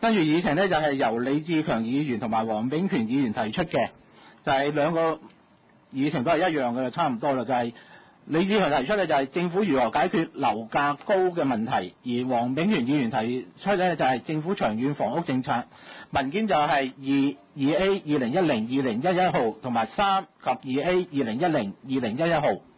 跟住議程咧就係由李志強議員同埋黃炳權議員提出嘅，就係兩個議程都係一樣嘅，差唔多啦。就係李志強提出咧就係政府如何解決樓價高嘅問題，而黃炳權議員提出咧就係政府長遠房屋政策。文件就係2A 2010-2011號同埋3及2A 2010-2011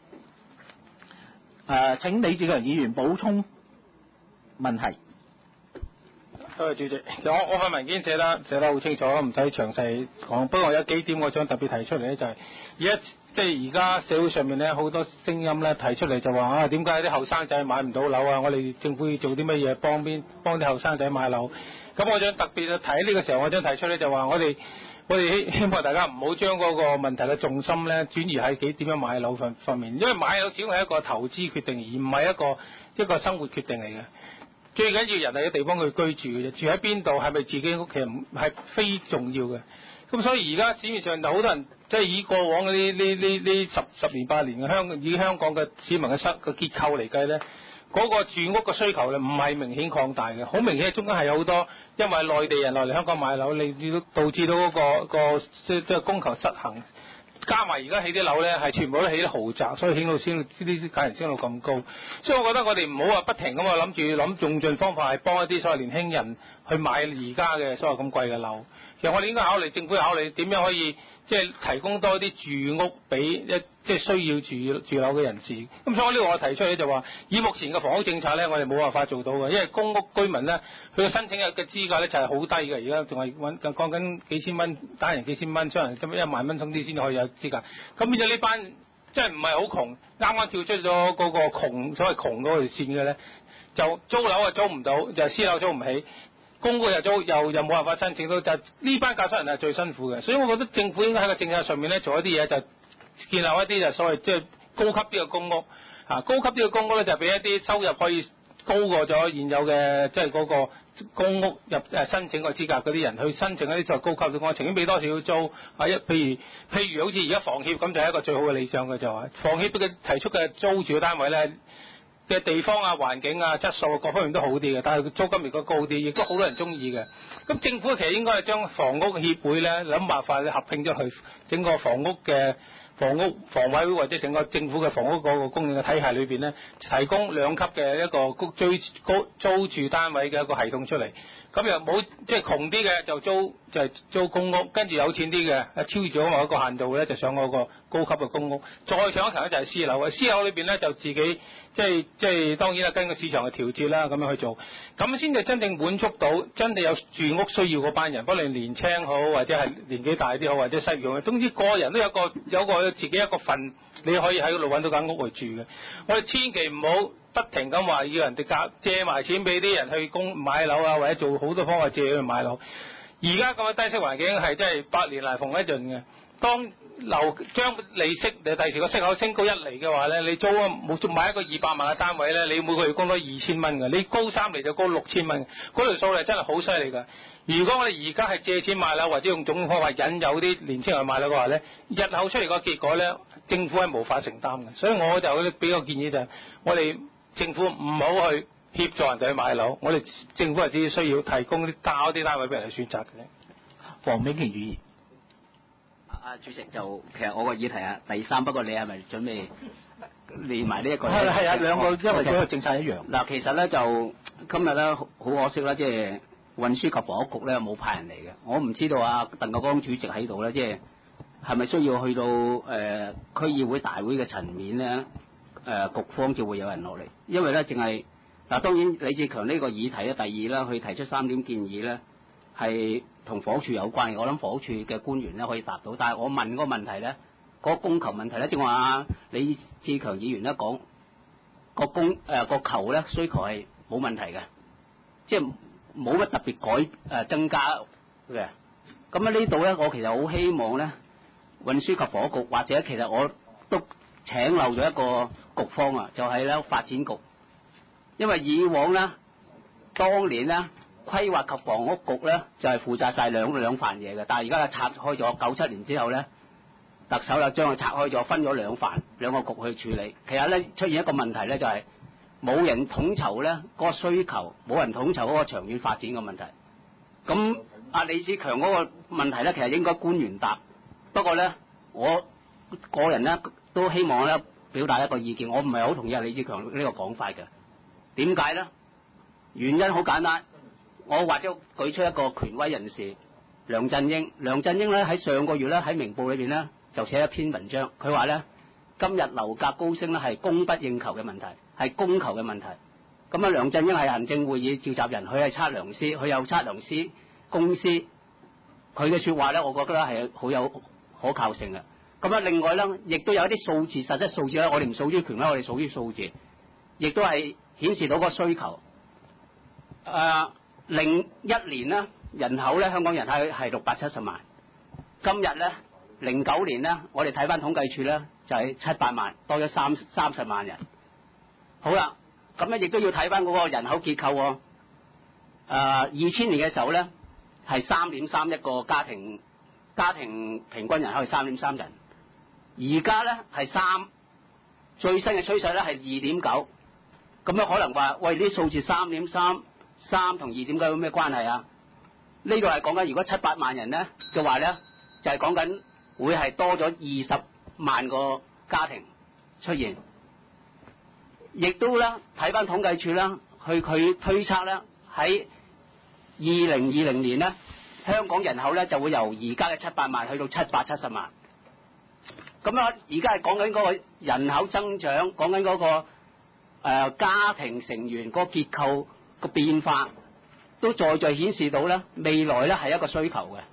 號。請李志強議員補充問題。 多謝主席。其實我份文件寫得好清楚，唔使詳細講。不過有幾點我想特別提出嚟咧，就係而家社會上面咧好多聲音咧提出嚟就話點解啲後生仔買唔到樓啊？我哋政府要做啲乜嘢幫啲後生仔買樓？咁我想特別睇呢個時候，我想提出咧就話我哋希望大家唔好將嗰個問題嘅重心咧轉移喺點樣買樓方面，因為買樓始終係一個投資決定，而唔係一個生活決定嚟嘅。最緊要人係有地方去居住嘅啫，住喺邊度係咪自己屋企唔係非重要嘅。咁所以而家市面上就好多人即係以過往嗰啲十年8年嘅以香港嘅市民嘅結構嚟計咧，嗰個住屋嘅需求咧唔係明顯擴大嘅，好明顯中間係有好多因為內地人落嚟香港買樓，你導致到嗰個即係供求失衡。加埋而家起啲樓咧，係全部都起啲豪宅，所以起到啲價錢升到咁高。所以我覺得我哋唔好話不停咁諗用盡方法係幫一啲所謂年輕人去買而家嘅所謂咁貴嘅樓。其實我哋應該政府考慮點樣可以即係提供多啲住屋俾即係需要住樓嘅人士。咁所以呢個我提出咧就話，以目前嘅房屋政策咧，我哋冇辦法做到嘅，因為公屋居民咧佢嘅申請嘅資格咧就係好低嘅，而家仲係講緊幾千蚊，單人幾千蚊，雙人1萬蚊鬆啲先可以有資格。咁變咗呢班即係唔係好窮，啱啱跳出咗嗰個所謂窮嗰條線嘅咧，就租樓啊租唔到，就私樓租唔起。公屋又租又冇辦法申請到，就呢班駕駛人係最辛苦嘅，所以我覺得政府應該喺個政策上面咧做一啲嘢，就建立一啲就所謂即係高級啲嘅公屋，高級啲嘅公屋咧就俾一啲收入可以高過咗現有嘅即係嗰個公屋申請個資格嗰啲人去申請一啲就高級啲，我情願俾多少租，譬如好似而家房協咁就係一個最好嘅理想嘅，就話房協嘅提出嘅租住嘅單位咧嘅地方啊、環境啊、質素各方面都好啲嘅，但係租金如果高啲，亦都好多人中意嘅。咁政府其實應該係將房屋協會咧諗辦法合併咗去整個房委會或者整個政府嘅房屋嗰個供應嘅體系裏邊咧，提供2級嘅一個最高租住單位嘅一個系統出嚟。咁又冇即係窮啲嘅就租公屋，跟住有錢啲嘅超越咗某一個限度咧就上嗰個高級嘅公屋，再上一層咧就係私樓。私樓裏邊咧就自己即係當然啦，根據市場嘅調節啦咁樣去做，咁先至真正滿足到真係有住屋需要嗰班人，不論年青好或者係年紀大啲好或者失業，總之個人都有個自己一個份，你可以喺嗰度揾到間屋去住嘅。我哋千祈唔好不停咁話要人哋借埋錢俾啲人去買樓啊，或者做好多方法借去買樓。而家咁嘅低息環境係真係百年來逢一盡嘅。當將利息你第時個息口升高1厘嘅話咧，你買一個200萬嘅單位咧，你每個月供多2000蚊嘅，你高3厘就高6000蚊，嗰條數係真係好犀利㗎。如果我哋而家係借錢買樓或者用種種方法引誘啲年輕人買樓嘅話咧，日後出嚟個結果咧，政府係無法承擔嘅。所以我就俾個建議就係，我哋政府唔好去協助人哋去買樓，我哋政府係只需要提供交啲單位俾人去選擇嘅。 黃炳權議員。 主席就其實我個議題係第3，不過你係咪準備連埋呢一個？ 係啊，兩個因為嗰個政策一樣。 嗱，其實咧就今日咧好可惜啦，即係運輸及房屋局咧冇派人嚟嘅。我唔知道鄧國光主席喺度咧，即係係咪需要去到區議會大會嘅層面咧？局方就會有人落嚟，因為咧淨係嗱，當然李志強呢個議題咧，第2啦，佢提出3點建議咧係同房屋署有關嘅，我諗房屋署嘅官員咧可以答到。但係我問嗰個問題咧，嗰個供求問題咧，正話李志強議員咧講個求咧需求係冇問題嘅，即係冇乜特別增加嘅。咁喺呢度咧，我其實好希望咧運輸及房屋局或者其實我都請漏咗一個局方啊，就係咧發展局，因為以往咧當年咧。規劃及房屋局咧就係負責晒兩範嘢嘅，但係而家拆開咗97年之後咧，特首又將佢拆開咗，分咗兩個局去處理。其實咧出現一個問題咧，就係冇人統籌咧嗰個需求，冇人統籌嗰個長遠發展嘅問題。 咁李志強嗰個問題咧，其實應該官員答。不過咧，我個人咧都希望咧表達一個意見，我唔係好同意李志強呢個講法嘅。點解咧？原因好簡單，我或者舉出一個權威人士梁振英。梁振英咧喺上個月咧喺明報裏邊咧就寫一篇文章，佢話咧今日樓價高升咧係供不應求嘅問題，係供求嘅問題。咁啊，梁振英係行政會議召集人，佢係測量師，佢有測量師公司，佢嘅説話咧，我覺得咧係好有可靠性嘅。咁啊，另外咧，亦都有一啲數字，實質數字咧，我哋唔屬於權威，我哋屬於數字，亦都係顯示到個需求。01年咧，人口咧，香港人口係670萬，今日咧09年咧，我哋睇翻統計處咧就係700萬，多咗30萬人。好啦。咁咧，亦都要睇翻嗰個人口結構喎。2000年嘅時候咧，係3.3一個家庭平均人口係3.3人。而家咧係3，最新嘅趨勢咧係2.9。咁樣可能話，喂，呢啲數字3.3、3同2.9有咩關係啊？呢個係講緊如果700萬人咧嘅話咧，就係講緊會係多咗20萬個家庭出現。亦都咧睇翻統計處啦，佢推測咧喺2020年咧，香港人口咧就會由而家嘅700萬去到770萬。咁啊，而家係講緊嗰個人口增長，講緊嗰個家庭成員嗰個結構個變化，都在顯示到咧未來咧係一個需求嘅。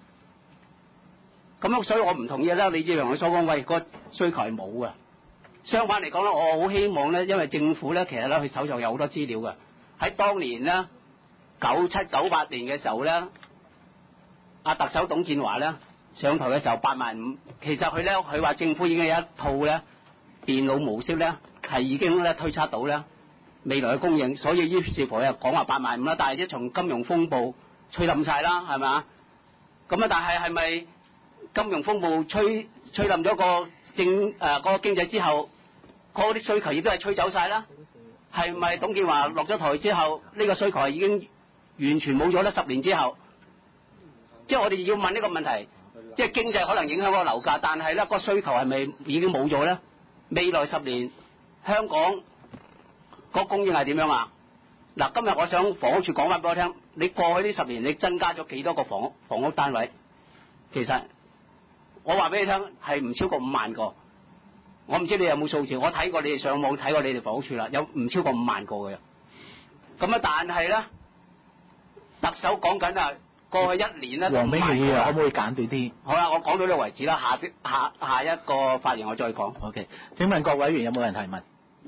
咁所以我唔同意啦，李志強佢所講，喂，個需求係冇嘅。相反嚟講咧，我好希望咧，因為政府咧，其實咧佢手上有好多資料嘅。喺當年咧97、98年嘅時候咧，特首董建華咧上台嘅時候85000，其實佢話政府已經有一套咧電腦模式咧係已經咧推測到咧未來嘅供應，所以於是乎又講話85000啦。但係一從金融風暴吹冧晒啦，係咪？咁啊，但係係咪金融風暴吹冧咗個嗰個經濟之後，嗰啲需求亦都係吹走晒啦？係咪董建華落咗台之後，呢個需求係已經完全冇咗咧？10年之後，即係我哋要問呢個問題，即係經濟可能影響嗰個樓價，但係咧個需求係咪已經冇咗咧？未來10年香港個供應係點樣啊？嗱，今日我想房屋處講翻俾我聽，你過去呢10年你增加咗幾多個房屋單位？其實我話俾你聽係唔超過5萬個，我唔知你有冇數字，我睇過你哋上網睇過你哋房屋處啦，有唔超過5萬個嘅。咁啊，但係咧，特首講緊啊，過去1年咧， 黃炳權議員可唔可以簡短啲？ 好啦，我講到呢為止啦，下一個發言我再講。 OK， 請問各委員有冇人提問？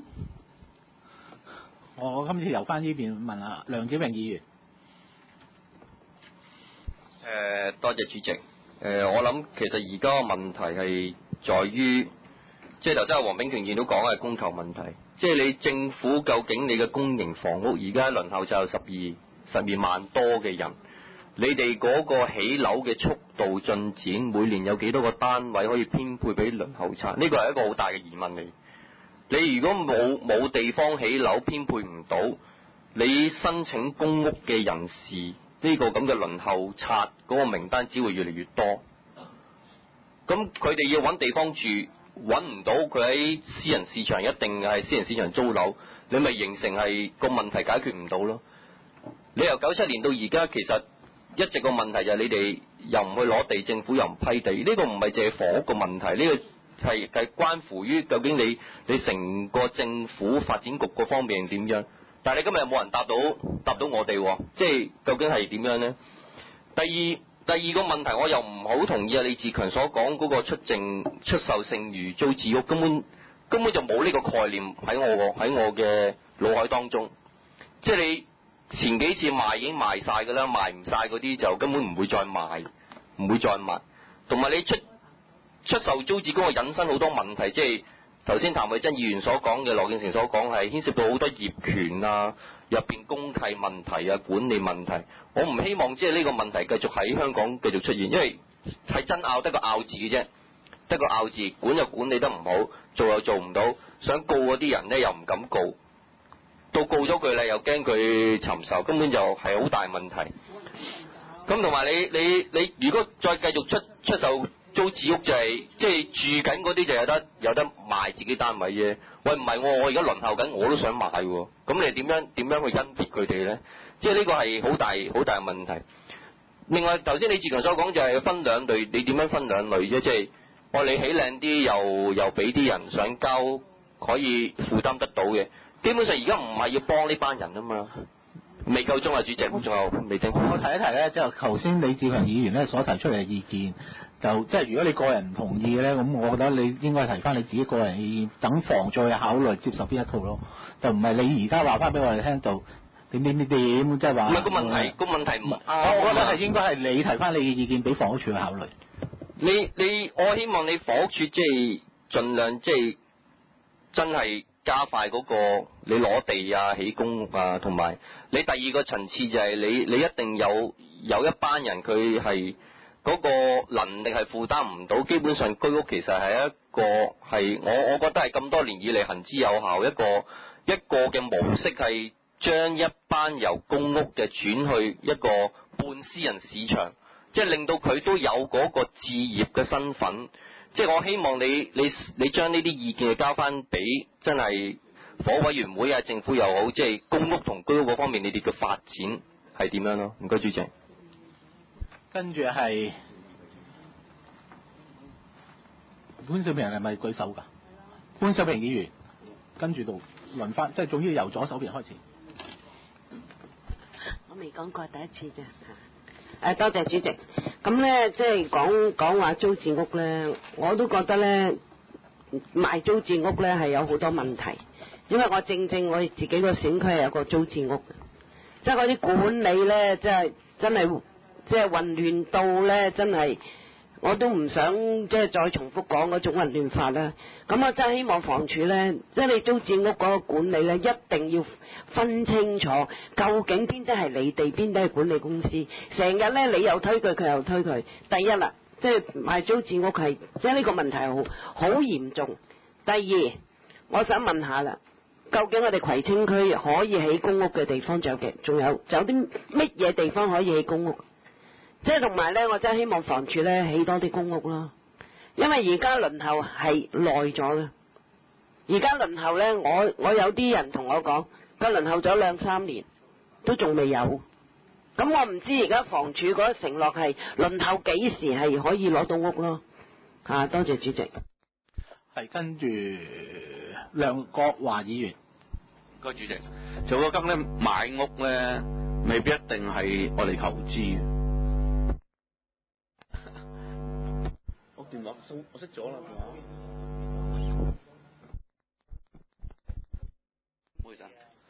我今次由翻呢邊問啊，梁子榮議員。 多謝主席。我諗其實而家個問題係在於，即係頭先阿黃炳權議員都講係供求問題，即係你政府究竟你嘅公營房屋而家輪候就有12萬多嘅人，你哋嗰個起樓嘅速度進展，每年有幾多個單位可以編配俾輪候冊？呢個係一個好大嘅疑問嚟。你如果冇地方起樓編配唔到，你申請公屋嘅人士，呢個咁嘅輪候冊嗰個名單只會越嚟越多，咁佢哋要揾地方住，揾唔到，佢喺私人市場一定係私人市場租樓，你咪形成係個問題解決唔到咯。你由97年到而家，其實一直個問題就係你哋又唔去攞地，政府又唔批地，呢個唔係淨係房屋個問題，呢個係關乎於究竟你成個政府發展局嗰方面點樣。但係你今日有冇人答到我哋？即係究竟係點樣呢？第二個問題，我又唔好同意李志強所講嗰個出售剩餘租置屋，根本就冇呢個概念喺我嘅腦海當中。即係你前幾次賣已經賣晒㗎啦，賣唔晒嗰啲就根本唔會再賣，同埋你出售租置嗰個引申好多問題，即係頭先譚慧珍議員所講嘅，羅健成所講係牽涉到好多業權啊，入邊公契問題啊，管理問題。我唔希望即係呢個問題繼續喺香港繼續出現，因為係爭拗得個拗字嘅啫，得個拗字，管又管理得唔好，做又做唔到，想告嗰啲人呢又唔敢告，到告咗佢啦又驚佢尋仇，根本就係好大問題。 咁同埋你如果再繼續出售租置屋就係即係住緊嗰啲就有得賣自己單位啫。喂，唔係喎，我而家輪候緊，我都想買喎。咁你點樣去甄別佢哋咧？即係呢個係好大嘅問題。另外頭先李志強所講就係分兩類，你點樣分兩類啫？即係你起靚啲又俾啲人想交可以負擔得到嘅。基本上而家唔係要幫呢班人啊嘛。未夠鐘啊，主席，仲有未聽。 我提一提咧，即係頭先李志強議員咧所提出嚟嘅意見，就即係如果你個人唔同意嘅咧，咁我覺得你應該提翻你自己個人意見，等房再考慮接受邊一套咯，就唔係你而家話翻俾我哋聽就點，即係話。唔係個問題唔啱。我覺得係應該係你提翻你嘅意見俾房屋署去考慮。 我希望你房屋署即係盡量即係真係加快嗰個你攞地啊、起公屋啊，同埋你第二個層次就係你一定有一班人佢係嗰個能力係負擔唔到，基本上居屋其實係一個係我覺得係咁多年以嚟行之有效一個嘅模式，係將一班由公屋嘅轉去一個半私人市場，即係令到佢都有嗰個置業嘅身份。即係我希望你將呢啲意見交翻俾真係房委員會啊、政府又好，即係公屋同居屋嗰方面，你哋嘅發展係點樣咯？唔該，主席。 跟住係潘兆平係咪舉手㗎？潘兆平議員，跟住到輪翻，即係總之由左手邊開始。 我未講過第一次啫。多謝主席。咁咧，即係講話租置屋咧，我都覺得咧賣租置屋咧係有好多問題，因為我正我自己個選區係有個租置屋，即係嗰啲管理咧，真係即係混亂到咧，真係我都唔想即係再重複講嗰種混亂法啦。咁我真係希望房署咧，即係你租置屋嗰個管理咧，一定要分清楚，究竟邊啲係你哋，邊啲係管理公司。成日咧你又推佢，佢又推佢。第一啦，即係賣租置屋係即係呢個問題好嚴重。第二，我想問下啦，究竟我哋葵青區可以起公屋嘅地方仲有啲乜嘢地方可以起公屋？即係同埋咧，我真係希望房署咧起多啲公屋咯，因為而家輪候係耐咗嘅。而家輪候咧，我有啲人同我講，佢輪候咗2-3年，都仲未有。咁我唔知而家房署嗰個承諾係輪候幾時係可以攞到屋咯。多謝主席。 係跟住梁國華議員。 個主席，就我覺得咧買屋咧，未必一定係我哋投資嘅。電話我熄咗啦，唔好意思，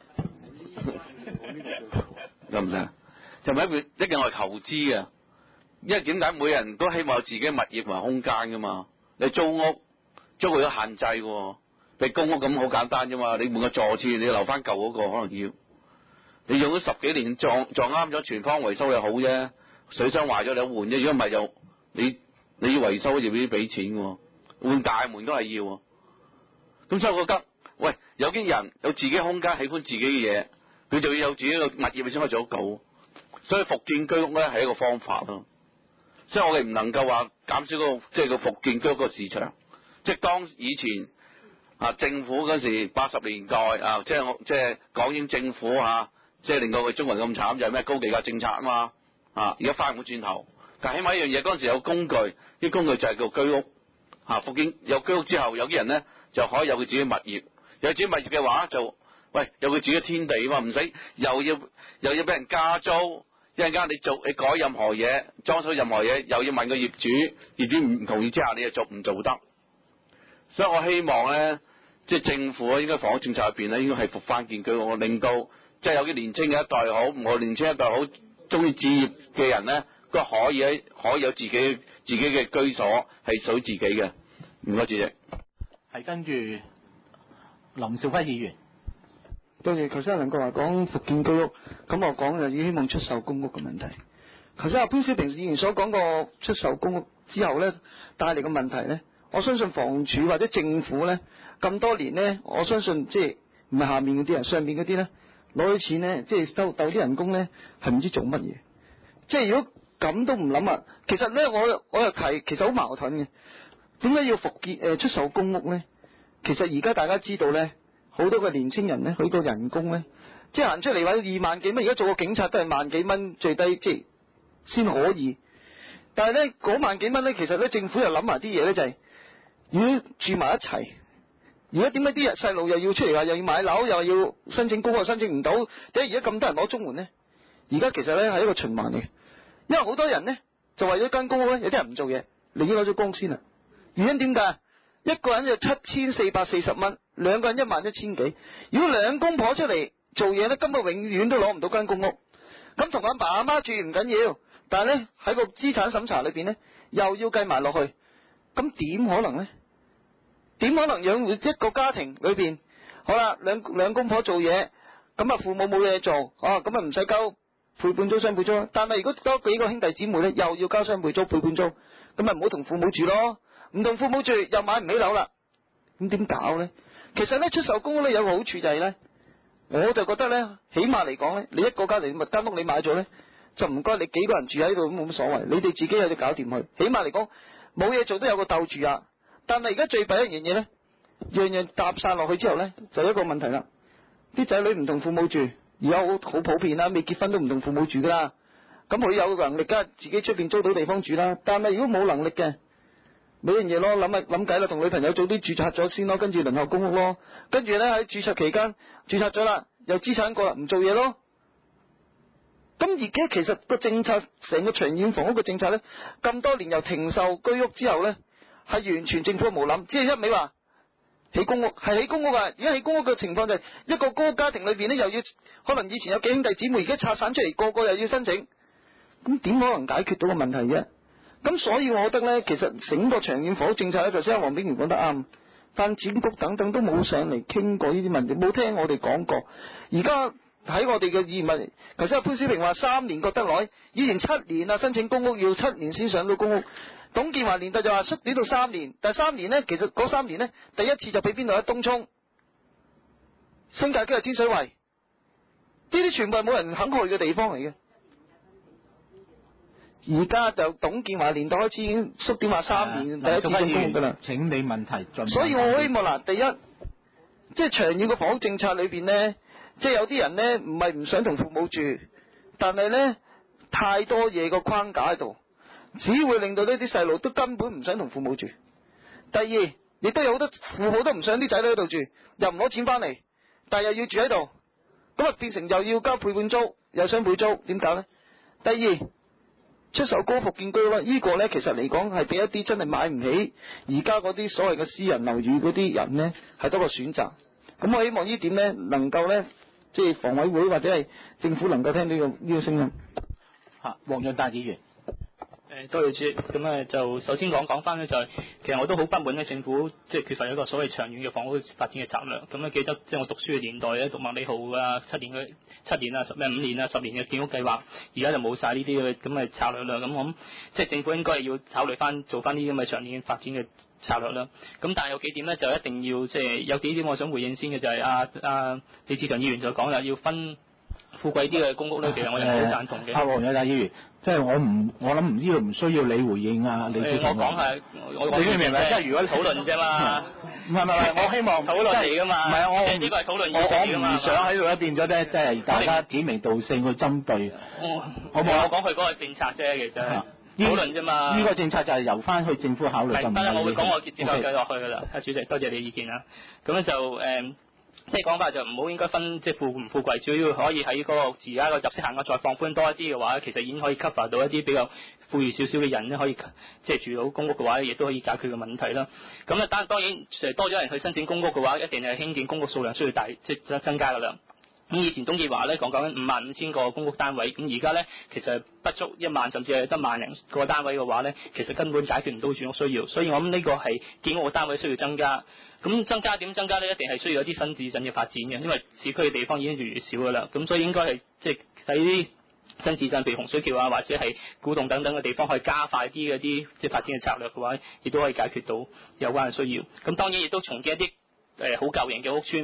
得唔得？就唔係一定係投資嘅，因為點解每人都希望有自己嘅物業同埋空間噶嘛？你租屋租佢有限制嘅，你公屋咁好簡單啫嘛。你換個座廁，你留翻舊嗰個可能要，你用咗10幾年撞啱咗全方維修又好啫，水箱壞咗你換啫，如果唔係就你要維修就要俾錢喎，換大門都係要。咁所以我覺得，喂，有啲人有自己空間，喜歡自己嘅嘢，佢就要有自己嘅物業先可以做得到。所以復建居屋咧係一個方法咯。所以我哋唔能夠話減少個復建居屋個市場。即係當以前政府嗰時80年代即係港英政府即係令到佢中國人咁慘，就係咩高地價政策啊嘛。而家翻唔到轉頭。但起碼一樣嘢，嗰陣時有工具，啲工具就係叫居屋。復建有居屋之後，有啲人咧就可以有佢自己物業，有自己物業嘅話就，有佢自己嘅天地嘛，唔使又要俾人加租，一陣間你改任何嘢，裝修任何嘢，又要問個業主，業主唔同意之下，你又做唔做得？所以我希望咧，即係政府應該房屋政策入邊咧，應該係復翻建居屋，令到即係有啲年青嘅一代好，唔好年青一代好，中意置業嘅人咧。都可以有自己嘅居所係屬於自己嘅。唔該，主席。 係跟住林兆輝議員。 多謝。頭先梁國華講復建居屋，咁我講就希望出售公屋嘅問題。頭先潘小平議員所講過出售公屋之後咧，帶嚟嘅問題咧，我相信房署或者政府咧咁多年咧，我相信即係唔係下面嗰啲人，上面嗰啲咧攞啲錢咧，即係鬥啲人工咧，係唔知做乜嘢。即係如果咁都唔諗啊！其實咧，我又提，其實好矛盾嘅。點解要復建出售公屋咧？其實而家大家知道咧，好多個年青人咧，佢個人工咧，即係行出嚟話2萬幾蚊，而家做個警察都係萬幾蚊最低，即係先可以。但係咧嗰萬幾蚊咧，其實咧政府又諗埋啲嘢咧，就係如果住埋一齊。而家點解啲細路又要出嚟話又要買樓，又要申請公屋申請唔到？點解而家咁多人攞綜援咧？而家其實咧係一個循環嚟嘅，因為好多人咧就為咗間公屋咧，有啲人唔做嘢，你已經攞咗公先啦。原因點解？一個人就7440蚊，兩個人11000幾。如果兩公婆出嚟做嘢咧，根本永遠都攞唔到間公屋。咁同阿爸阿媽住唔緊要，但係咧喺個資產審查裏邊咧，又要計埋落去，咁點可能咧？點可能養活一個家庭裏邊？好啦，兩公婆做嘢，咁啊父母冇嘢做，咁啊唔使交陪伴租雙倍租。但係如果多幾個兄弟姊妹咧，又要交雙倍租陪伴租，咁咪唔好同父母住咯。唔同父母住又買唔起樓啦，咁點搞咧？其實咧出售公屋咧有個好處就係咧，我就覺得咧，起碼嚟講咧，你一個家庭間屋你買咗咧，就唔該你幾個人住喺度咁冇乜所謂，你哋自己有啲搞掂佢。起碼嚟講冇嘢做都有個竇住啊。但係而家最弊一樣嘢咧，樣樣搭晒落去之後咧，就有一個問題啦。啲仔女唔同父母住，而家好普遍啦，未結婚都唔同父母住噶啦。咁佢有能力梗係自己出邊租到地方住啦。但係如果冇能力嘅，冇樣嘢咯，諗計啦，同女朋友早啲註冊咗先咯，跟住輪候公屋咯。跟住咧喺註冊期間註冊咗啦，又資產過唔做嘢咯。咁而家其實個政策，成個長遠房屋嘅政策咧，咁多年由停售居屋之後咧，係完全政府冇諗，即係一味話起公屋，係起公屋噶。而家起公屋嘅情況就係一個高家庭裏邊咧，又要可能以前有幾兄弟姊妹，而家拆散出嚟，個個又要申請，咁點可能解決到個問題啫？咁所以我覺得咧，其實整個長遠房屋政策咧，頭先阿黃炳源講得啱，發展局等等都冇上嚟傾過呢啲問題，冇聽我哋講過。而家喺我哋嘅議員，頭先阿潘小平話3年覺得耐，以前7年啊，申請公屋要7年先上到公屋。董建華年代就話縮短到3年，但係3年呢，其實嗰3年呢，第一次就俾邊度？喺東涌、新界區、天水圍，呢啲全部係冇人肯去嘅地方嚟嘅。而家就董建華年代開始已經縮短話3年，第一次上公屋噶啦。 請你問題盡。 所以我好希望嗱，第一，即係長遠嘅房屋政策裏邊呢，即係有啲人呢，唔係唔想同父母住，但係呢，太多嘢個框架喺度。只會令到呢啲細路都根本唔想同父母住。第二，亦都有好多父母都唔想啲仔女喺度住，又唔攞錢翻嚟，但係又要住喺度，咁啊變成又要交陪伴租，又雙倍租，點搞呢？第二，出售高復建居屋啦，呢個呢其實嚟講係俾一啲真係買唔起而家嗰啲所謂嘅私人樓宇嗰啲人呢，係多個選擇。咁我希望呢點呢，能夠呢，即係房委會或者係政府能夠聽到呢個聲音。 黃潤達議員。 多謝主席。咁就首先講翻咧，就係其實我都好不滿咧，政府即係缺乏一個所謂長遠嘅房屋發展嘅策略。咁記得即係我讀書嘅年代咧，讀麥理浩啊7年啊5年啊10年嘅建屋計劃，而家就冇晒呢啲嘅咁嘅策略啦。咁我諗即係政府應該係要考慮翻做翻呢啲咁嘅長遠發展嘅策略啦。咁但係有幾點咧，就一定要即係有幾點我想回應先嘅，就係李志強議員就講啦，要分富貴啲嘅公屋咧，其實我又好贊同嘅。 黃潤達議員，即係我諗唔知道唔需要你回應啊，李志強。 我講係，你明唔明？即係如果討論啫嘛。 唔係，我希望討論嚟噶嘛。 唔係啊，我呢個係討論我唔想喺度咧變咗咧，即係大家指名道姓去針對。 我講佢嗰個政策啫，其實討論啫嘛。 呢個政策就係由翻去政府考慮。 係，我會講我接落繼續去噶啦。主席，多謝你意見啊。咁咧就即係講法就唔好應該分即係富唔富貴，主要可以喺嗰個而家個入息限額再放寬多一啲嘅話，其實已經可以 cover 到一啲比較富裕少少嘅人咧，可以即係住到公屋嘅話，亦都可以解決嘅問題啦。咁啊，當然多咗人去申請公屋嘅話，一定係興建公屋數量需要即係增加噶啦。咁以前董建華咧講緊55000個公屋單位，咁而家咧其實不足1萬，甚至係得10000零個單位嘅話咧，其實根本解決唔到住屋需要，所以我諗呢個係建屋嘅單位需要增加。咁增加點增加咧？一定係需要有啲新市鎮嘅發展嘅，因為市區嘅地方已經越嚟越少噶啦。咁所以應該係即係喺啲新市鎮，譬如洪水橋啊，或者係古洞等等嘅地方，可以加快啲嗰啲即係發展嘅策略嘅話，亦都可以解決到有關嘅需要。咁當然亦都重建一啲好舊型嘅屋邨，譬如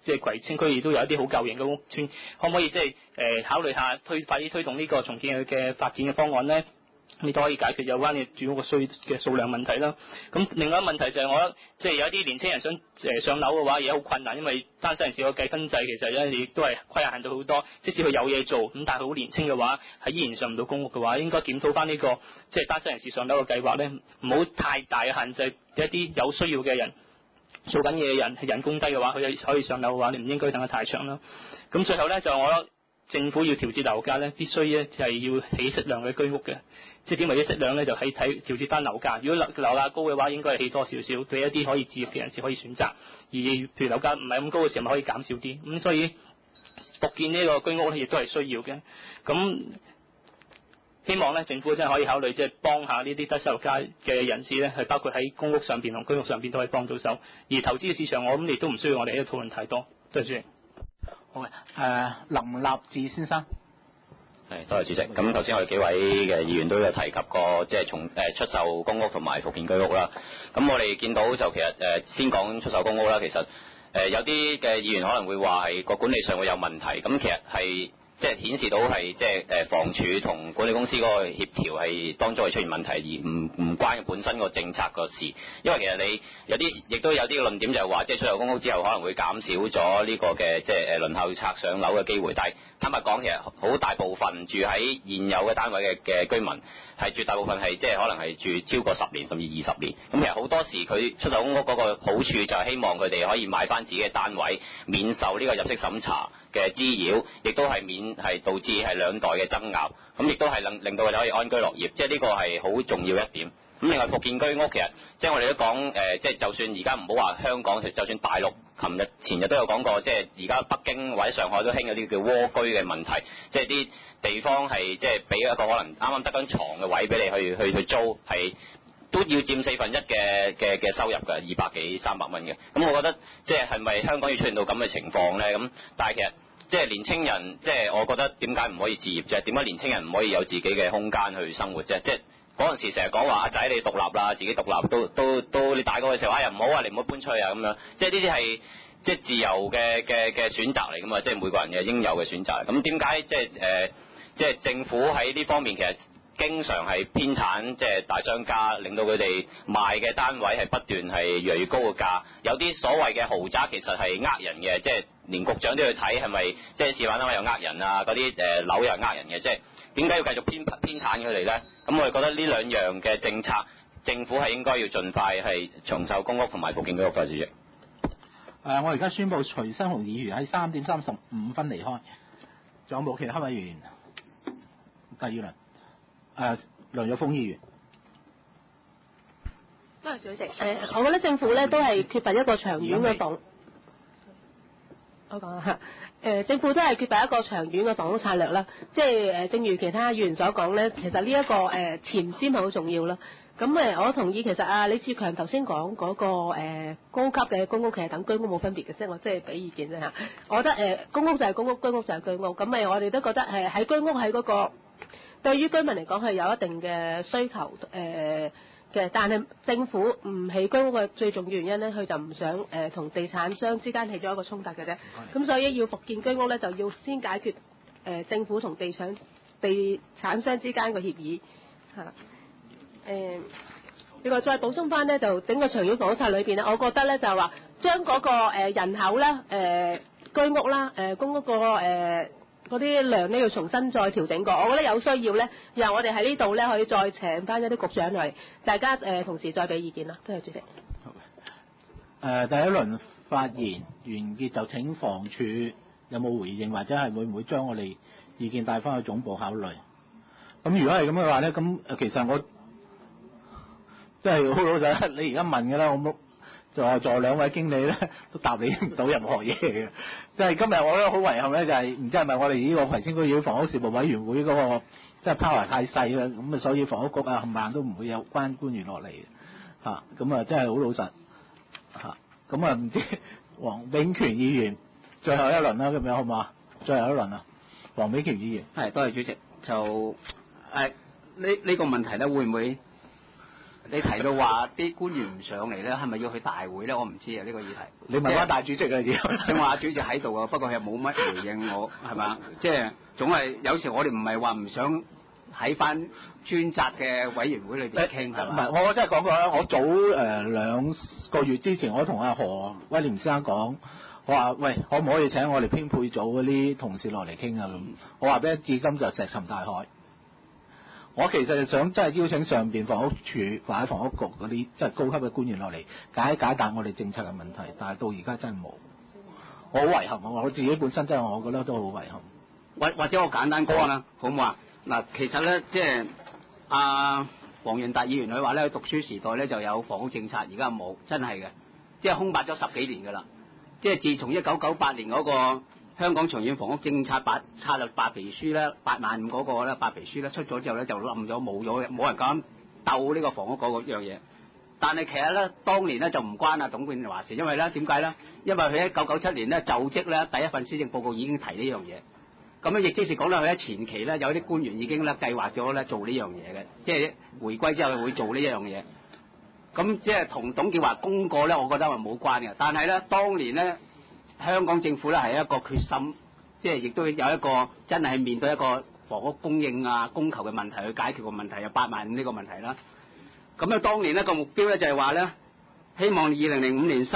即係葵青區亦都有一啲好舊型嘅屋邨，可唔可以即係考慮下快啲推動呢個重建嘅發展嘅方案咧？你都可以解決有關嘅住屋嘅數量問題啦。咁另外一個問題就係我覺得即係有啲年青人想上樓嘅話，而家好困難，因為單身人士個計分制其實咧亦都係規限到好多。即使佢有嘢做，咁但係佢好年青嘅話，係依然上唔到公屋嘅話，應該檢討翻呢個即係單身人士上樓嘅計劃咧，唔好太大嘅限制一啲有需要嘅人。做緊嘢嘅人係人工低嘅話，佢可以上樓嘅話，你唔應該等得太長啦。咁最後咧就我覺得政府要調節樓價咧，必須咧係要起適量嘅居屋嘅。即係點為之適量咧，就喺睇調節翻樓價。如果樓價高嘅話，應該係起多少少，俾一啲可以置業嘅人士可以選擇。而譬如樓價唔係咁高嘅時候，咪可以減少啲。咁所以復建呢個居屋咧，亦都係需要嘅。咁希望咧政府真係可以考慮，即係幫下呢啲低收入家嘅人士咧，係包括喺公屋上邊同居屋上邊都可以幫到手。而投資嘅市場，我諗亦都唔需要我哋喺度討論太多。多謝主席。 好嘅，林立智先生。 係，多謝主席。咁頭先我哋幾位嘅議員都有提及過，即係從出售公屋同埋復建居屋啦。咁我哋見到就其實先講出售公屋啦。其實有啲嘅議員可能會話係個管理上會有問題。咁其實係即係顯示到係即係房署同管理公司嗰個協調係當中係出現問題，而唔關本身個政策個事。因為其實你有啲亦都有啲論點就係話，即係出售公屋之後可能會減少咗呢個嘅即係輪候冊上樓嘅機會，但係坦白講，其實好大部分住喺現有嘅單位嘅居民，係絕大部分係即係可能係住超過10年甚至20年。咁其實好多時佢出售公屋嗰個好處就係希望佢哋可以買翻自己嘅單位，免受呢個入息審查嘅滋擾，亦都係係導致係兩代嘅爭拗，咁亦都係令到佢哋可以安居樂業，即係呢個係好重要一點。咁另外復建居屋其實即係我哋都講即係就算而家唔好話香港，就算大陸，前日都有講過，即係而家北京或者上海都興有啲叫蝸居嘅問題，即係啲地方係即係俾一個可能啱啱得張床嘅位俾你去租，係都要佔1/4嘅收入㗎，200幾300蚊嘅。咁我覺得即係咪香港要出現到咁嘅情況咧？咁但係其實即係年青人，即係我覺得點解唔可以置業啫？點解年青人唔可以有自己嘅空間去生活啫？即係嗰陣時成日講話阿仔你獨立啦，自己獨立都你大個嘅時候，哎呀唔好啊，你唔好搬出去啊咁樣。即係呢啲係即係自由嘅選擇嚟㗎嘛，即係每個人嘅應有嘅選擇。咁點解即係政府喺呢方面其實經常係偏袒即係大商家，令到佢哋賣嘅單位係不斷係越嚟越高嘅價。有啲所謂嘅豪宅其實係呃人嘅，即係連局長都要睇係咪即係示範單位又呃人啊，嗰啲樓又呃人嘅，即係點解要繼續偏袒佢哋咧？咁我哋覺得呢兩樣嘅政策，政府係應該要盡快係重售公屋同埋復建居屋嘅主席。 我而家宣布徐新雄議員喺3點35分離開，仲有冇其他委員？第二輪，梁玉鳳議員。 多謝主席。我覺得政府咧都係缺乏一個長遠嘅房。我講下。政府都係缺乏一個長遠嘅房屋策略啦，即係正如其他議員所講咧，其實呢一個前瞻係好重要啦。咁我同意其實李志強頭先講嗰個高級嘅公屋其實等居屋冇分別嘅啫，我即係俾意見啫嚇。我覺得公屋就係公屋，居屋就係居屋。咁我哋都覺得喺居屋喺嗰個對於居民嚟講係有一定嘅需求嘅，但係政府唔起居屋嘅最重要原因咧，佢就唔想同地產商之間起咗一個衝突嘅啫。咁所以要復建居屋咧，就要先解決政府同地產商之間嘅協議嚇。另外再補充翻咧，就整個長遠房屋策裏邊咧，我覺得咧就係話將嗰個人口啦、居屋啦、公屋個嗰啲量咧要重新再調整過，我覺得有需要咧，由我哋喺呢度咧可以再請翻一啲局長嚟，大家同時再俾意見啦。多謝主席。 第一輪發言完結就請房署有冇回應，或者係會唔會將我哋意見帶翻去總部考慮？咁如果係咁嘅話咧，咁其實我即係好老實，你而家問嘅啦，我冇就助兩位經理咧都答你唔到任何嘢嘅。即係今日我覺得好遺憾咧，就係唔知係咪我哋呢個葵青區議會房屋事務委員會嗰個即係 power 太細啦，咁所以房屋局冚唪唥都唔會有關官員落嚟嚇，咁真係好老實嚇。咁唔知黃炳權議員最後一輪啦，咁樣好唔好啊？最後一輪啊，黃炳權議員。 係，多謝主席。就呢個問題咧，會唔會你提到話啲官員唔上嚟咧，係咪要去大會咧？我唔知啊，呢、個議題。 你問翻大主席啊，要正話主席喺度啊，不過佢冇乜回應我，係嘛？即係總係有時我哋唔係話唔想喺翻專責嘅委員會裏邊傾係嘛？ 唔係，我真係講過啦。我早2個月之前，我同阿何威廉先生講，我話喂，可唔可以請我哋編配組嗰啲同事落嚟傾啊？咁我話俾你，至今就石沉大海。我其實係想真係邀請上邊房屋處或者房屋局嗰啲即係高級嘅官員落嚟解答我哋政策嘅問題，但係到而家真係冇，我好遺憾啊！我自己本身真係我覺得都好遺憾。 或者我簡單講啦，好唔好啊？嗱，其實咧即係黃潤達議員佢話咧，讀書時代咧就有房屋政策，而家冇，真係嘅，即係空白咗10幾年㗎啦。即係自從1998年嗰個香港長遠房屋政策策略白皮書咧，85000嗰個咧白皮書咧出咗之後咧就冧咗冇咗嘅，冇人敢鬥呢個房屋嗰樣嘢。但係其實咧，當年咧就唔關董建華事，因為咧點解咧？因為佢喺1997年咧就職咧第一份施政報告已經提呢樣嘢。咁咧亦即是講咧，佢喺前期咧有啲官員已經咧計劃咗咧做呢樣嘢嘅，即係回歸之後會做呢一樣嘢。咁即係同董建華公過咧，我覺得係冇關嘅。但係咧，當年咧香港政府咧係一個決心，即係亦都有一個真係面對一個房屋供應啊供求嘅問題去解決個問題，有85000呢個問題啦。咁咧當年咧個目標咧就係話咧，希望2005年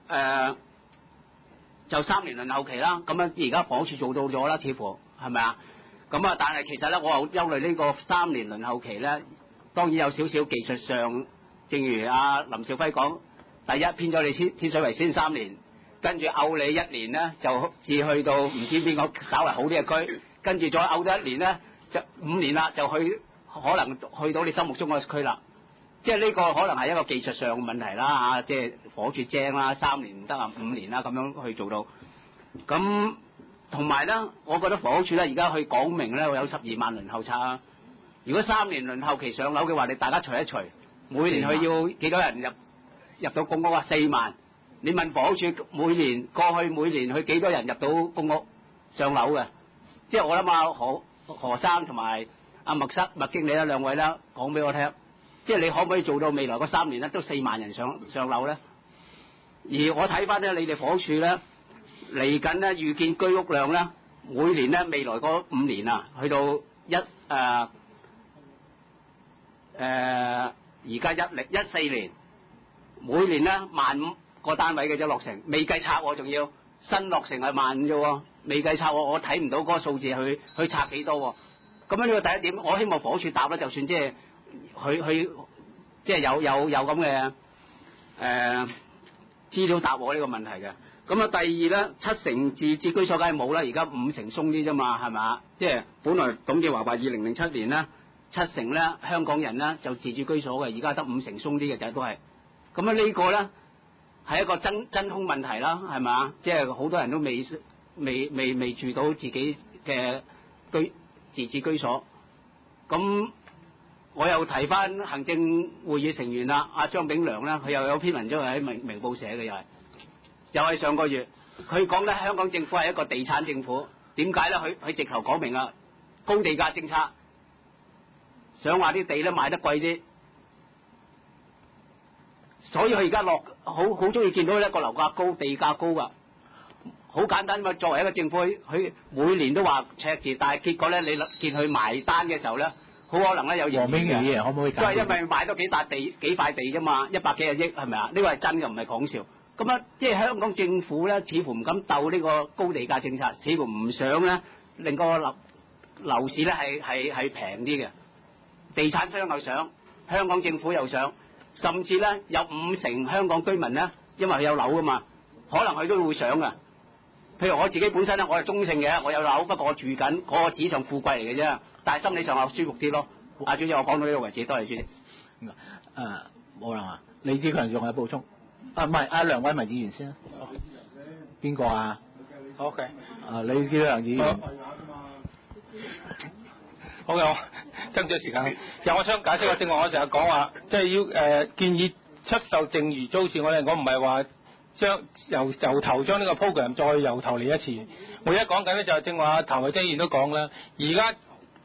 就3年輪候期啦。咁樣而家房署做到咗啦，似乎係咪啊？咁啊，但係其實咧，我又憂慮呢個3年輪候期咧，當然有少少技術上，正如阿林兆輝講，第一編咗你天水圍先3年，跟住漚你1年咧，就至去到唔知邊個稍為好啲嘅區，跟住再漚多1年咧，就5年啦，就可能去到你心目中嘅區啦。即係呢個可能係一個技術上嘅問題啦嚇，即係火住正啦，3年唔得啊，5年啦咁樣去做到。咁同埋咧，我覺得房屋署咧而家去講明咧，會有12萬輪候冊啊。如果3年輪候期上樓嘅話，你大家除一除，每年佢要幾多人入到公屋啊？4萬。你問房屋署過去每年去幾多人入到公屋上樓嘅？即係我諗啊何生同埋阿麥經理啦兩位啦講俾我聽。即係你可唔可以做到未來嗰3年咧都4萬人上樓咧？而我睇翻咧，你哋房屋署咧嚟緊咧預見居屋量咧，每年咧未來嗰5年啊，去到而家14年，每年咧15000個單位嘅啫落成，未計拆喎，仲要新落成係15000啫喎，未計拆我睇唔到嗰個數字去拆幾多喎？咁樣呢個第一點，我希望房屋署答啦，就算即係。佢即係有咁嘅資料答我呢個問題嘅。咁啊，第二咧，7成自置居所梗係冇啦，而家5成鬆啲啫嘛，係咪？即係本來董建華話2007年咧7成咧香港人咧就自置居所嘅，而家得5成鬆啲嘅就都係。咁啊呢個咧係一個真空問題啦，係咪？即係好多人都未住到自己嘅自置居所。咁我又提翻行政會議成員啦，阿張炳良啦，佢又有篇文章喺明報寫嘅，又係上個月，佢講咧香港政府係一個地產政府，點解咧？佢直頭講明啦，高地價政策，想話啲地咧賣得貴啲，所以佢而家好中意見到一個樓價高、地價高噶，好簡單嘛。作為一個政府，佢每年都話赤字，但係結果咧，你見佢埋單嘅時候咧。好可能咧有盈餘嘅，可唔可以？都係因為買多幾塊地啫嘛，100幾廿億係咪啊？呢個係真嘅，唔係講笑。咁啊，即係香港政府咧，似乎唔敢鬥呢個高地價政策，似乎唔想咧令個樓市咧係平啲嘅。地產商又想，香港政府又想，甚至咧有5成香港居民咧，因為佢有樓噶嘛，可能佢都會想噶。譬如我自己本身咧，我係中性嘅，我有樓，不過我住緊嗰個紙上富貴嚟嘅啫。但係心理上又舒服啲咯。阿主席，我講到呢個為止，多謝主席。 冇啦，李志強仲有補充？唔係，阿梁偉民議員先啦。邊個啊 ？OK。 李志強議員。 好嘅，我爭咗時間。其實我想解釋下，正話我成日講話，即係要建議出售剩餘租置，我唔係話將由頭將呢個 program 再由頭嚟一次。我而家講緊咧就係正話譚慧晶議員都講啦，而家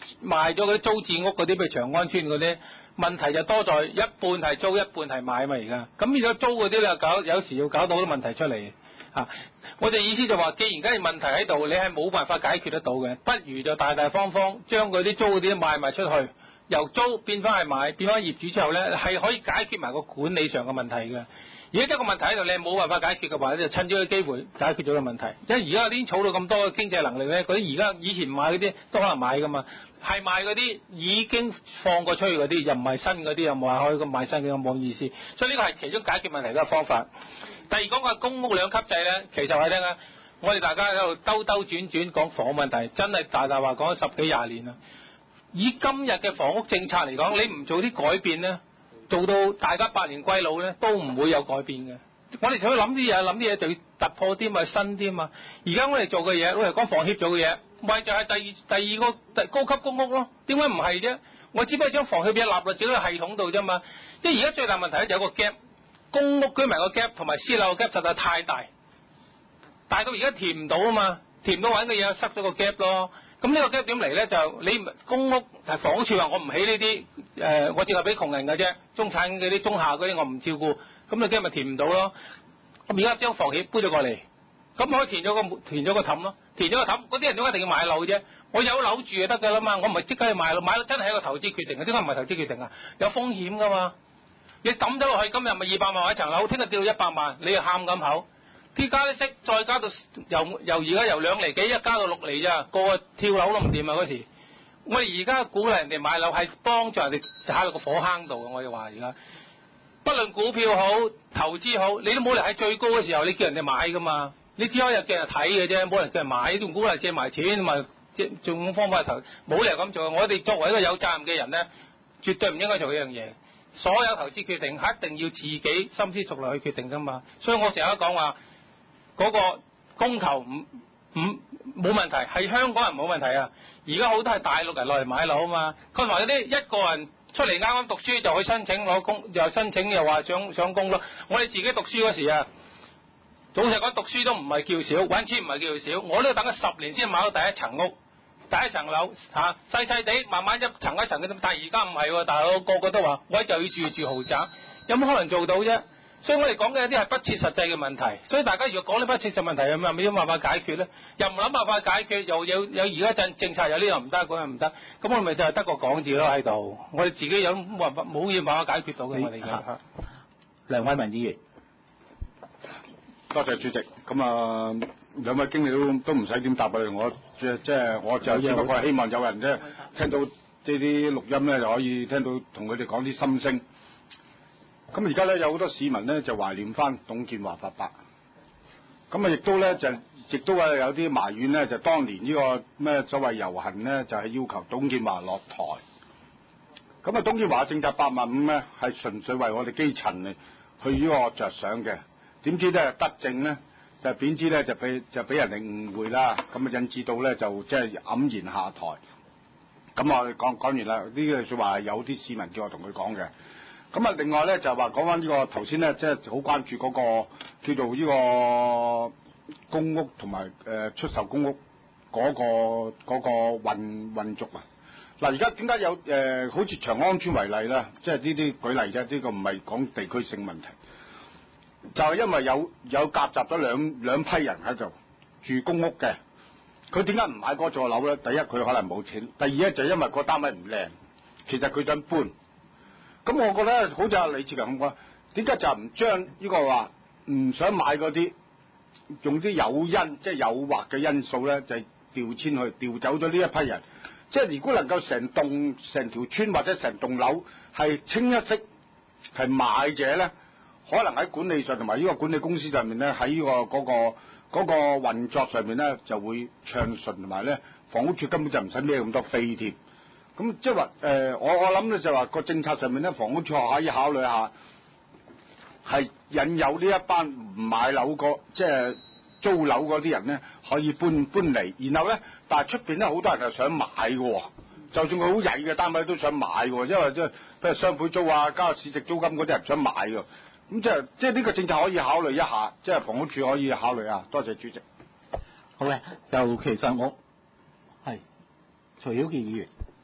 賣咗嗰啲租置屋嗰啲，譬如長安村嗰啲，問題就多在一半係租，一半係買嘛而家。咁變咗租嗰啲咧，有時要搞到好多問題出嚟。我哋意思就話，既然而家問題喺度，你係冇辦法解決得到嘅，不如就大大方方將嗰啲租嗰啲賣埋出去，由租變翻係買，變翻業主之後咧，係可以解決埋個管理上嘅問題嘅。如果一個問題喺度，你冇辦法解決嘅話，就趁咗個機會解決咗個問題。因為而家已經儲到咁多嘅經濟能力咧，嗰啲而家以前唔買嗰啲都可能買噶嘛，係賣嗰啲已經放過出去嗰啲，又唔係新嗰啲，又冇話可以咁賣新嘅，冇意思。所以呢個係其中解決問題嘅一個方法。第二講個公屋兩級制咧，其實話聽啊，我哋大家喺度兜兜轉轉講房屋問題，真係大話講咗10幾20年啦。以今日嘅房屋政策嚟講，你唔做啲改變咧，做到大家百年歸老咧，都唔會有改變嘅。我哋想諗啲嘢就要突破啲嘛，新啲嘛。而家我哋做嘅嘢，我哋講房協做嘅嘢，咪就係第二個高級公屋咯。點解唔係啫？我只不過將房協嘢納入自己個系統度啫嘛。即係而家最大問題咧就有個 gap。公屋居民個 gap 同埋私樓個 gap 實在太大，大到而家填唔到啊嘛，填唔到揾嘅嘢塞咗個 gap 咯。咁呢個 gap 點嚟咧？就你公屋係房屋署話我唔起呢啲，我淨係俾窮人嘅啫，中產嗰啲、中下嗰啲我唔照顧，咁你 gap 咪填唔到咯。咁而家將房協搬咗過嚟，咁可以填咗個氹咯，填咗個氹，嗰啲人都一定要買樓啫。我有樓住就得㗎啦嘛，我唔係即刻去買樓，買樓真係一個投資決定嘅，點解唔係投資決定啊？有風險㗎嘛。你抌咗落去，今日咪200萬一層樓，聽日跌到100萬，你又喊咁口。啲加啲息，再加到由而家由2厘幾一加到6厘咋，個跳樓都唔掂啊嗰時。我哋而家鼓勵人哋買樓係幫助人哋踩落個火坑度嘅，我哋話而家，不論股票好、投資好，你都冇理由喺最高嘅時候你叫人哋買噶嘛，你只可以叫人睇嘅啫，冇人叫人買，仲鼓勵借埋錢，咪即係用方法投，冇理由咁做。我哋作為一個有責任嘅人咧，絕對唔應該做呢樣嘢。所有投資決定係一定要自己深思熟慮去決定噶嘛，所以我成日都講話嗰個供求冇問題，係香港人冇問題啊！而家好多係大陸人落嚟買樓啊嘛，佢話嗰啲一個人出嚟啱啱讀書就去申請攞供，又申請又話想供咯。我哋自己讀書嗰時啊，老實講讀書都唔係叫少，揾錢唔係叫少，我都要等咗10年先買到第一層屋。第一層樓細細地，慢慢一層一層嘅，但係而家唔係喎，大佬個個都話我就要住豪宅，有冇可能做到啫？所以我哋講嘅一啲係不切實際嘅問題，所以大家如果講啲不切實問題，有冇辦法解決咧？又唔諗辦法解決，又有而家政策有呢樣唔得，嗰樣唔得，咁我咪就係得個講字咯喺度。我哋自己有冇嘢辦法解決到嘅？我哋而家梁偉文議員， 多謝主席。咁啊，兩位經理都唔使點答佢，我就只不過希望有人咧聽到呢啲錄音咧，就可以聽到同佢哋講啲心聲。咁而家咧有好多市民咧就懷念翻董建華伯伯，咁啊亦都有啲埋怨咧，就當年呢個咩所謂遊行咧，就係要求董建華落台。咁啊，董建華政策8.5咧係純粹為我哋基層去呢個着想嘅，點知咧德政咧就點知咧就俾人哋誤會啦，咁啊引致到咧就即係黯然下台。咁我哋講完啦，呢句說話係有啲市民叫我同佢講嘅。咁啊，另外咧就話講翻呢個頭先咧，即係好關注嗰個叫做呢個公屋同埋出售公屋嗰個運作啊。嗱，而家點解有好似長安村為例啦，即係呢啲舉例啫，呢個唔係講地區性問題，就係因為有夾雜咗兩批人喺度住公屋嘅，佢點解唔買嗰座樓咧？第一佢可能冇錢，第二咧就因為個單位唔靚，其實佢想搬。咁我覺得好似阿李志強咁講，點解就唔將呢個話唔想買嗰啲，用啲誘因即係誘惑嘅因素咧，就調走咗呢一批人。即係如果能夠成條村或者成棟樓係清一色係買者咧，可能喺管理上同埋呢個管理公司上面咧，喺呢個嗰個運作上面咧就會暢順，同埋咧房屋署根本就唔使孭咁多飛添。咁即係話我諗咧就話個政策上面咧，房屋署可以考慮下，係引誘呢一班唔買樓即係租樓嗰啲人咧，可以搬嚟，然後咧，但係出邊咧好多人係想買嘅，就算佢好曳嘅單位都想買嘅，因為即係譬如雙倍租啊、加市值租金嗰啲人想買嘅，咁即係呢個政策可以考慮一下，即係房屋署可以考慮啊。多謝主席。 好嘅，就其實我係徐曉健議員。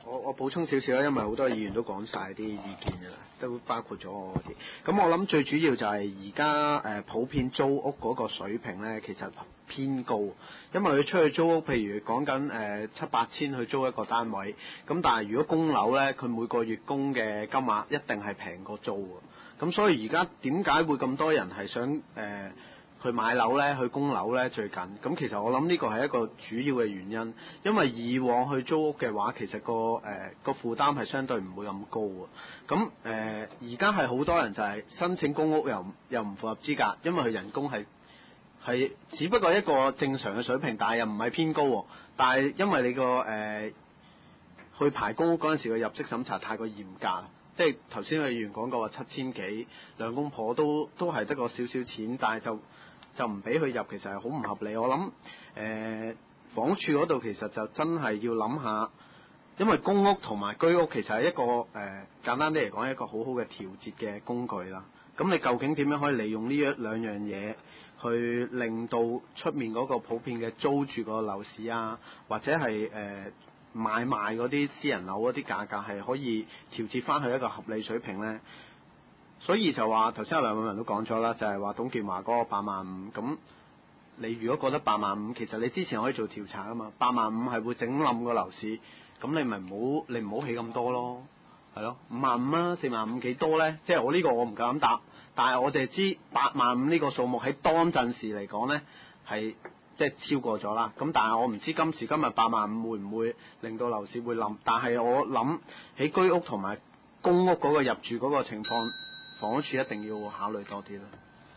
我補充少少啦，因為好多議員都講晒啲意見㗎啦，都包括咗我嗰啲。咁我諗最主要就係而家普遍租屋嗰個水平咧，其實偏高，因為佢出去租屋，譬如講緊7-8千去租一個單位，咁但係如果供樓咧，佢每個月供嘅金額一定係平過租喎。咁所以而家點解會咁多人係想去買樓咧，去供樓咧最近？咁其實我諗呢個係一個主要嘅原因，因為以往去租屋嘅話，其實個負擔係相對唔會咁高喎。咁而家係好多人就係申請公屋又唔符合資格，因為佢人工係只不過一個正常嘅水平，但係又唔係偏高喎。但係因為你去排公屋嗰陣時嘅入息審查太過嚴格。即係頭先個議員講過話7000幾兩公婆都係得個少少錢，但係就唔俾佢入，其實係好唔合理。我諗房屋處嗰度其實就真係要諗下，因為公屋同埋居屋其實係一個簡單啲嚟講係一個好好嘅調節嘅工具啦。咁你究竟點樣可以利用呢兩樣嘢去令到出面嗰個普遍嘅租住個樓市啊，或者係買賣嗰啲私人樓嗰啲價格係可以調節翻去一個合理水平咧？所以就話頭先有兩位人都講咗啦，就係話董建華嗰個85000，咁你如果覺得85000，其實你之前可以做調查噶嘛，85000係會整冧個樓市，咁你咪唔好起咁多咯，係咯，55000啊，45000幾多咧？即係我呢個我唔夠膽答，但係我哋知85000呢個數目喺當陣時嚟講咧係即係超過咗啦，咁但係我唔知今時今日85000會唔會令到樓市會冧，但係我諗喺居屋同埋公屋嗰個入住嗰個情況，房屋署一定要考慮多啲啦。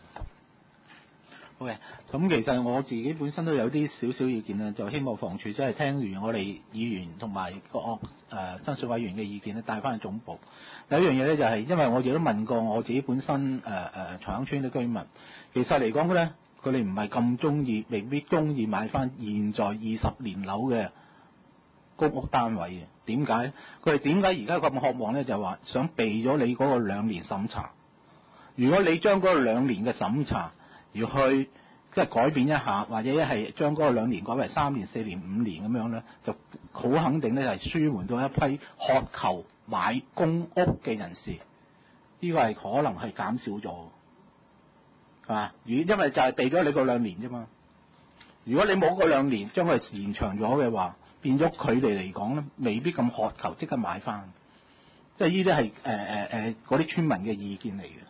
好嘅，咁其實我自己本身都有啲少少意見啦，就希望房署真係聽完我哋議員同埋個爭取委員嘅意見咧，帶翻去總部。有一樣嘢咧就係，因為我亦都問過我自己本身長興村啲居民，其實嚟講咧，佢哋唔係咁中意，未必中意買翻現在20年樓嘅公屋單位嘅。點解？佢哋點解而家咁渴望咧？就係話想避咗你嗰個2年審查。如果你將嗰個2年嘅審查要去即係改變一下，或者一係將嗰個2年改為3年、4年、5年咁樣咧，就好肯定咧係舒緩到一批渴求買公屋嘅人士。呢個係可能係減少咗，係嘛？因為就係避咗你個2年啫嘛。如果你冇個2年，將佢延長咗嘅話，變咗佢哋嚟講咧，未必咁渴求即刻買翻。即係呢啲係嗰啲村民嘅意見嚟嘅。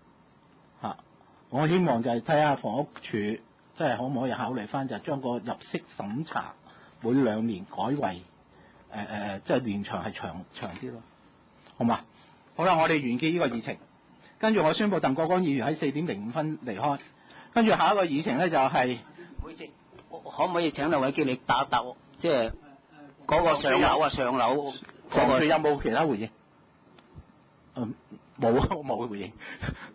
我希望就係睇下房屋署即係可唔可以考慮翻，就係將個入息審查每2年改為即係年長係長啲咯，好嘛？好啦，我哋完結呢個議程，跟住我宣布鄧國光議員喺4:05離開，跟住下一個議程咧就係、 唔好意思，可唔可以請兩位經理答即係嗰個上樓房署有冇其他回應？冇，我冇回應。